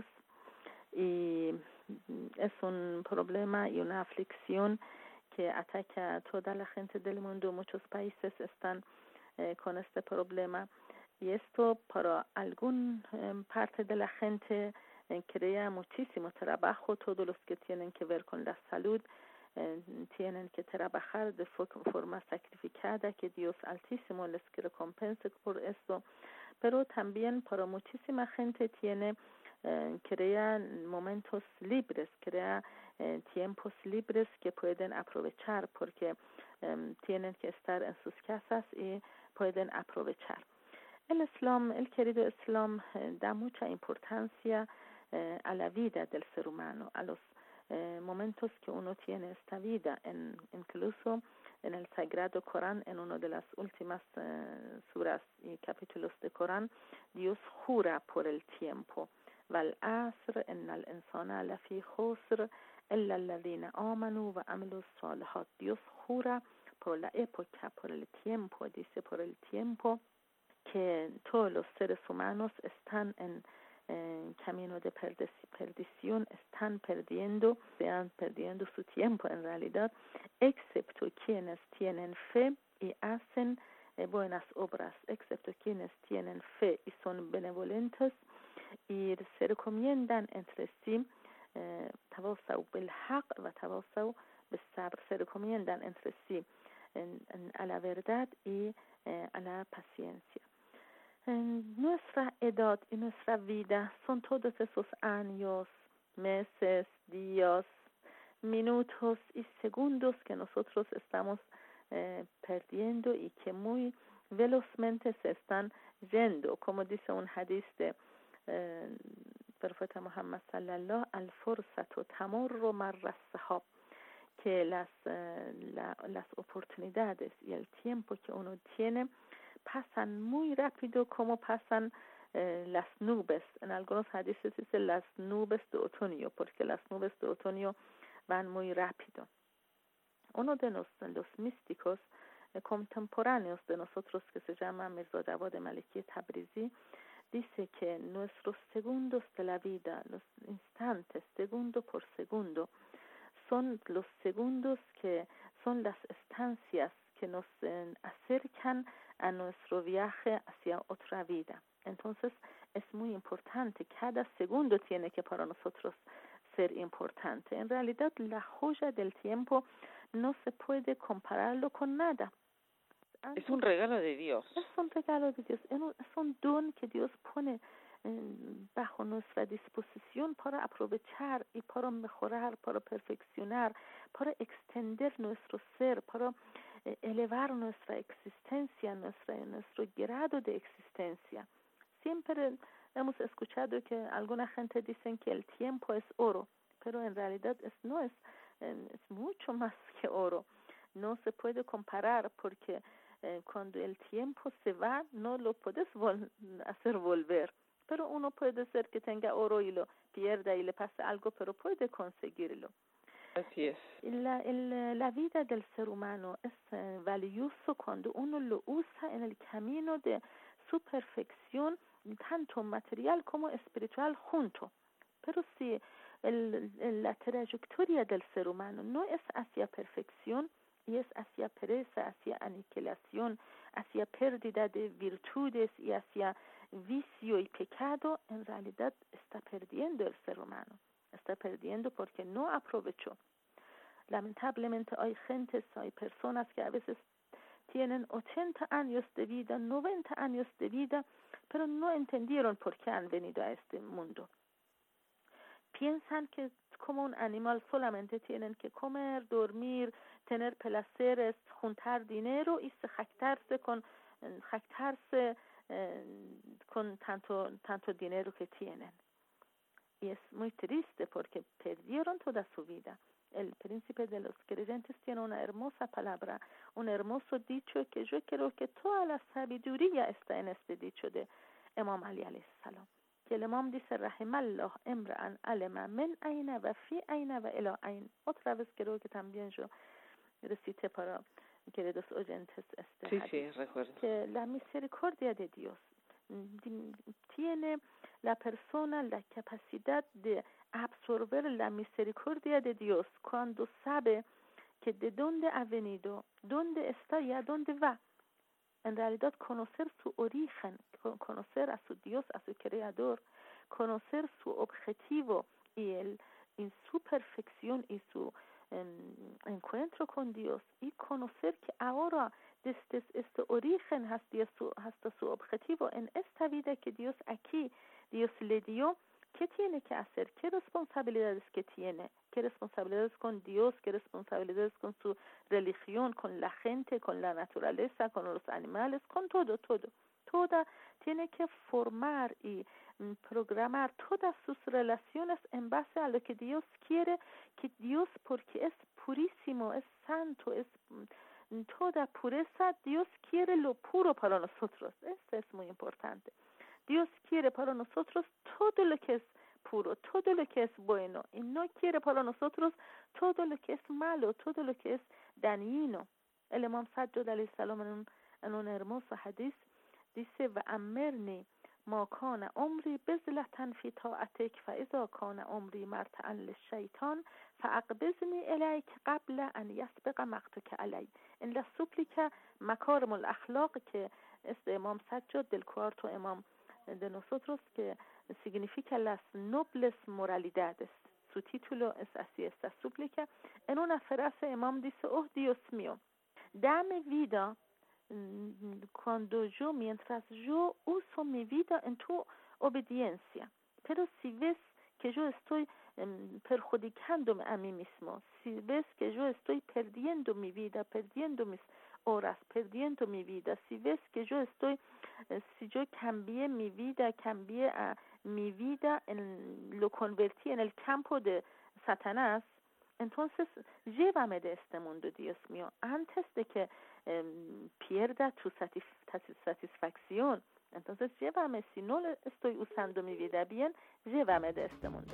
Y es un problema y una aflicción que ataca a toda la gente del mundo. Muchos países están eh, con este problema y esto para alguna eh, parte de la gente eh, crea muchísimo trabajo. Todos los que tienen que ver con la salud eh, tienen que trabajar de forma sacrificada, que Dios Altísimo les recompense por esto. Pero también para muchísima gente tiene Eh, crea momentos libres, crea eh, tiempos libres que pueden aprovechar porque eh, tienen que estar en sus casas y pueden aprovechar. El Islam, el querido Islam, eh, da mucha importancia eh, a la vida del ser humano, a los eh, momentos que uno tiene esta vida. En, incluso en el Sagrado Corán, en una de las últimas eh, suras y capítulos de Corán, Dios jura por el tiempo. والعصر إن الإنسان لفي خسر إلا الذين آمنوا وعملوا الصالحات. Dios jura por la época, por el tiempo, dice por el tiempo que todos los seres humanos están en en camino de perdición están perdiendo, están perdiendo su tiempo en realidad, excepto quienes tienen fe y hacen eh, buenas obras, excepto quienes tienen fe y son benevolentes y se recomiendan entre sí, تواصوا بالحق و تواصوا بالصبر, se recomiendan entre sí en, en, a la verdad y eh, a la paciencia. En nuestra edad y nuestra vida son todos esos años, meses, días, minutos y segundos que nosotros estamos eh, perdiendo y que muy velozmente se están yendo, como dice un hadith de eh, profeta Muhammad sallallahu al fursatu tamurru marra as-sahab, que las eh, la, las oportunidades y el tiempo que uno tiene pasan muy rápido como pasan eh, las nubes. En algunos hadices dice las nubes de otoño, porque las nubes de otoño van muy rápido. Uno de los, los místicos eh, contemporáneos de nosotros, que se llama Mirza Jawad Maliki Tabrizi, dice que nuestros segundos de la vida, los instantes, segundo por segundo, son los segundos que son las estancias que nos eh, acercan a nuestro viaje hacia otra vida. Entonces es muy importante, cada segundo tiene que para nosotros ser importante. En realidad la joya del tiempo no se puede compararlo con nada. Es un regalo de Dios. Es un regalo de Dios, es un don que Dios pone eh, bajo nuestra disposición para aprovechar y para mejorar, para perfeccionar, para extender nuestro ser, para eh, elevar nuestra existencia, nuestra, nuestro grado de existencia. Siempre hemos escuchado que alguna gente dice que el tiempo es oro, pero en realidad es, no es, eh, es mucho más que oro. No se puede comparar porque Eh, cuando el tiempo se va, no lo puedes vol- hacer volver. Pero uno puede ser que tenga oro y lo pierda y le pase algo, pero puede conseguirlo. Así es. La, el, la vida del ser humano es eh, valioso cuando uno lo usa en el camino de su perfección, tanto material como espiritual junto. Pero si el, el, la trayectoria del ser humano no es hacia perfección, y es hacia pereza, hacia aniquilación, hacia pérdida de virtudes y hacia vicio y pecado, en realidad está perdiendo el ser humano. Está perdiendo porque no aprovechó. Lamentablemente hay gentes, hay personas que a veces tienen ochenta años de vida, noventa años de vida, pero no entendieron por qué han venido a este mundo. Piensan que como un animal solamente tienen que comer, dormir, tener placeres, juntar dinero y jactarse con jactarse eh, con tanto tanto dinero que tienen. Y es muy triste porque perdieron toda su vida. El príncipe de los creyentes tiene una hermosa palabra, un hermoso dicho que yo creo que toda la sabiduría está en este dicho de Imam Ali alayhi salam. Que el imam dice, rahimallah imra'an alema min ayna wa fi ayna wa ila ayn. Otra vez creo que también yo recité para queridos oyentes este Sí, hadith, sí, recuerdo. que la misericordia de Dios tiene la persona la capacidad de absorber la misericordia de Dios cuando sabe que de dónde ha venido, dónde está y a dónde va. En realidad conocer su origen, conocer a su Dios, a su Creador, conocer su objetivo y, el, y su perfección y su um, encuentro con Dios, y conocer que ahora desde este origen hasta su, hasta su objetivo en esta vida que Dios aquí, Dios le dio, ¿qué tiene que hacer? ¿Qué responsabilidades que tiene? ¿Qué responsabilidades con Dios? ¿Qué responsabilidades con su religión, con la gente, con la naturaleza, con los animales, con todo, todo? Toda tiene que formar y mm, programar todas sus relaciones en base a lo que Dios quiere, que Dios, porque es purísimo, es santo, es mm, toda pureza, Dios quiere lo puro para nosotros. Esto es muy importante. Dios quiere para nosotros todo lo que es puro, todo lo que es bueno, y no quiere para nosotros todo lo que es malo, todo lo que es dañino. El Imam Sajjad alayhi salam en un, en un hermoso hadith dice, وَأَمِّرْنِي ما کان عمری بذلة فی طاعتک فاذا کان عمری مرتعا للشیطان فاقبضنی الیک قبل ان یسبق مقتک علی. En la súplica Macarim al-Akhlaq, que es de Imam Sajjad del cuarto Imam de nosotros, que significa las nobles moralidades. Su título es así, esta súplica. En una frase Imam dice: oh Dios mío, dame vida cuando yo, mientras yo uso mi vida en tu obediencia. Pero si ves que yo estoy um, perjudicándome a mí mismo, si ves que yo estoy perdiendo mi vida, perdiendo mis horas, perdiendo mi vida, si ves que yo estoy, eh, si yo cambié mi vida, cambié a mi vida, en, lo convertí en el campo de Satanás, entonces llévame de este mundo, Dios mío, antes de que eh, pierda tu satisf- satisfacción. Entonces llévame, si no estoy usando mi vida bien, llévame de este mundo.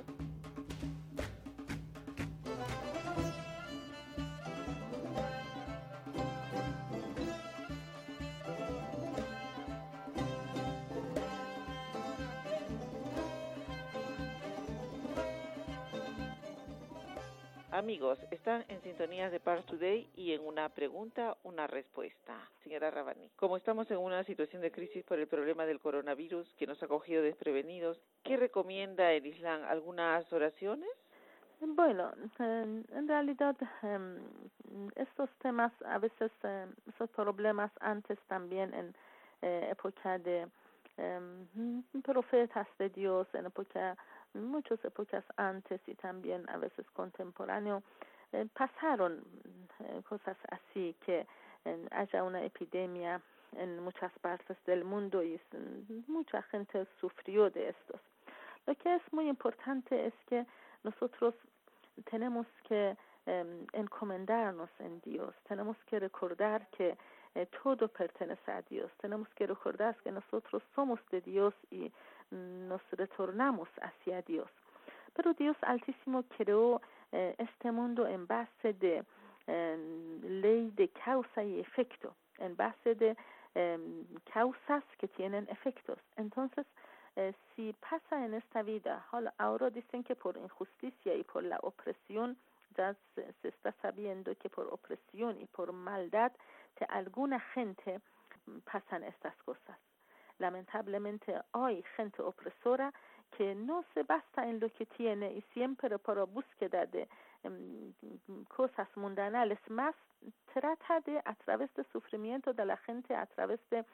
Amigos, están en sintonía de Pars Today y en una pregunta, una respuesta. Señora Rabbani, como estamos en una situación de crisis por el problema del coronavirus que nos ha cogido desprevenidos, ¿qué recomienda el Islam? ¿Algunas oraciones? Bueno, en, en realidad eh, estos temas, a veces eh, esos problemas antes también en eh, época de eh, profetas de Dios, en época muchas épocas antes y también a veces contemporáneo, eh, pasaron eh, cosas así, que eh, haya una epidemia en muchas partes del mundo y eh, mucha gente sufrió de estos. Lo que es muy importante es que nosotros tenemos que eh, encomendarnos en Dios, tenemos que recordar que eh, todo pertenece a Dios, tenemos que recordar que nosotros somos de Dios y nos retornamos hacia Dios. Pero Dios Altísimo creó eh, este mundo en base de eh, ley de causa y efecto, en base de eh, causas que tienen efectos. Entonces, eh, si pasa en esta vida, ahora dicen que por injusticia y por la opresión, ya se, se está sabiendo que por opresión y por maldad de alguna gente pasan estas cosas. Lamentablemente hay gente opresora que no se basa en lo que tiene y siempre por búsqueda de um, cosas mundanales más trata de, a través del sufrimiento de la gente, a través de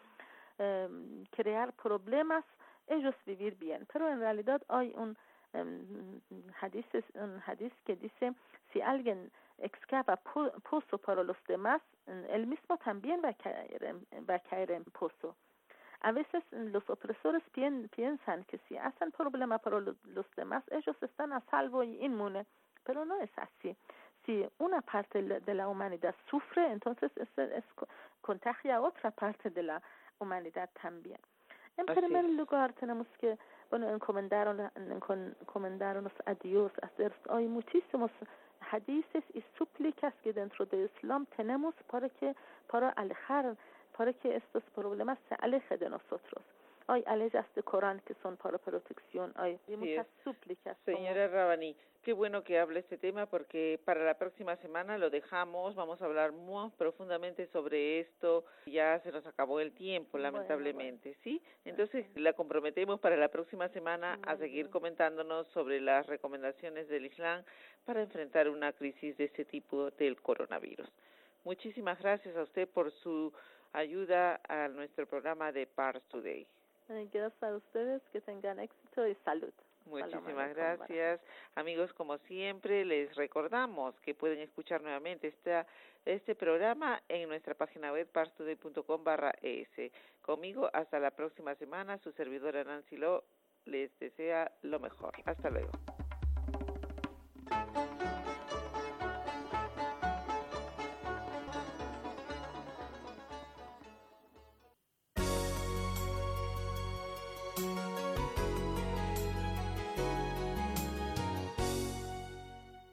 um, crear problemas, ellos vivir bien. Pero en realidad hay un um, hadith, un hadith que dice: si alguien excava po- pozo para los demás, él mismo también va a caer en, va a caer en pozo. A veces los opresores piensan que si hacen problema para los demás, ellos están a salvo y inmunes, pero no es así. Si una parte de la humanidad sufre, entonces es, es, contagia a otra parte de la humanidad también. En primer así. lugar, tenemos que bueno, encomendarnos, encomendarnos a Dios. Hacer, hay muchísimos hadices y súplicas que dentro del Islam tenemos para, que, para alejar para que estos problemas se alejen de nosotros. Hay aleyas de Corán que son para protección, hay sí, muchas súplicas. Señora como... Rabbani, qué bueno que hable este tema porque para la próxima semana lo dejamos, vamos a hablar muy profundamente sobre esto, ya se nos acabó el tiempo lamentablemente, bueno, bueno. ¿sí? Entonces okay. la comprometemos para la próxima semana muy a seguir bien. comentándonos sobre las recomendaciones del Islam para enfrentar una crisis de este tipo del coronavirus. Muchísimas gracias a usted por su ayuda a nuestro programa de Pars Today. Gracias a ustedes, que tengan éxito y salud. Muchísimas gracias. Amigos, como siempre, les recordamos que pueden escuchar nuevamente esta, este programa en nuestra página web parstoday punto com barra es. Conmigo, hasta la próxima semana, su servidora Nancy Lo les desea lo mejor. Hasta luego. Muy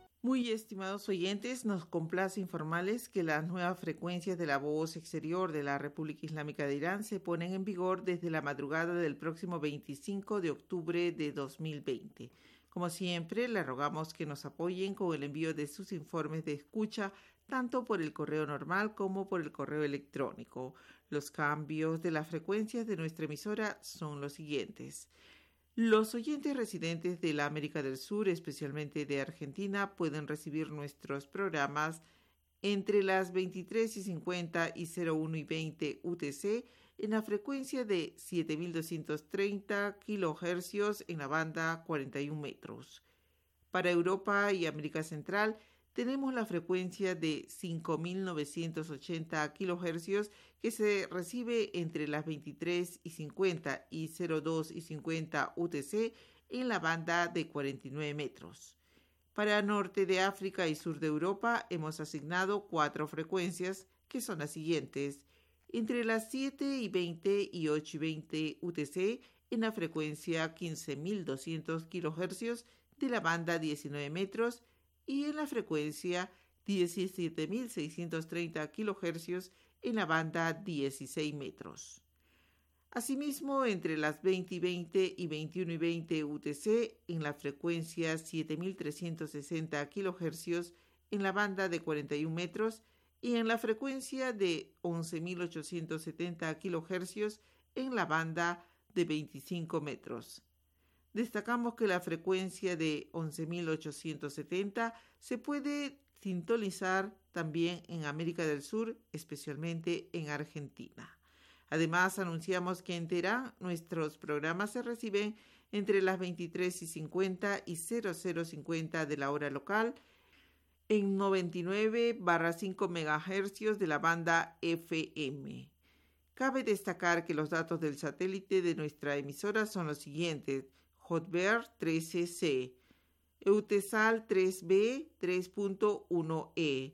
Muy estimados oyentes, nos complace informarles que las nuevas frecuencias de la voz exterior de la República Islámica de Irán se ponen en vigor desde la madrugada del próximo veinticinco de octubre de dos mil veinte. Como siempre, le rogamos que nos apoyen con el envío de sus informes de escucha, tanto por el correo normal como por el correo electrónico. Los cambios de las frecuencias de nuestra emisora son los siguientes. Los oyentes residentes de la América del Sur, especialmente de Argentina, pueden recibir nuestros programas entre las veintitrés y cincuenta y cero uno y veinte U T C en la frecuencia de siete mil doscientos treinta kilohercios en la banda cuarenta y un metros. Para Europa y América Central tenemos la frecuencia de cinco mil novecientos ochenta kilohercios que se recibe entre las veintitrés y cincuenta y cero dos y cincuenta U T C en la banda de cuarenta y nueve metros. Para Norte de África y Sur de Europa hemos asignado cuatro frecuencias que son las siguientes. Entre las siete y veinte y ocho y veinte U T C en la frecuencia quince mil doscientos kilohercios de la banda diecinueve metros y en la frecuencia diecisiete mil seiscientos treinta kilohercios en la banda dieciséis metros. Asimismo, entre las veinte y veinte y veintiuno y veinte U T C en la frecuencia siete mil trescientos sesenta kilohercios en la banda de cuarenta y un metros y en la frecuencia de once mil ochocientos setenta kilohercios en la banda de veinticinco metros. Destacamos que la frecuencia de once mil ochocientos setenta se puede sintonizar también en América del Sur, especialmente en Argentina. Además, anunciamos que en Teherán nuestros programas se reciben entre las veintitrés y cincuenta y cero cero cincuenta de la hora local en noventa y nueve barra cinco megahercios de la banda F M. Cabe destacar que los datos del satélite de nuestra emisora son los siguientes: Hotbird trece C, Eutelsat tres B tres punto uno E,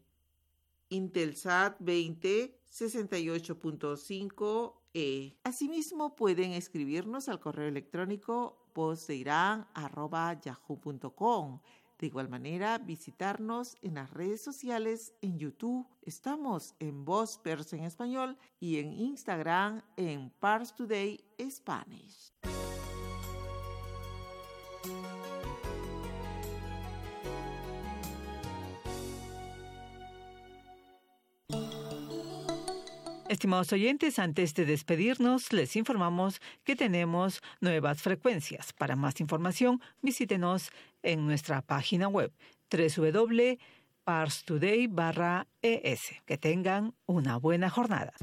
Intelsat veinte sesenta y ocho punto cinco E. Asimismo, pueden escribirnos al correo electrónico vozdeiran arroba yahoo punto com. De igual manera, visitarnos en las redes sociales, en YouTube, estamos en Voz Persa en Español y en Instagram en Pars Today Spanish. Estimados oyentes, antes de despedirnos, les informamos que tenemos nuevas frecuencias. Para más información, visítenos en nuestra página web doble u doble u doble u punto pars today barra e s. Que tengan una buena jornada.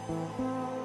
Thank you.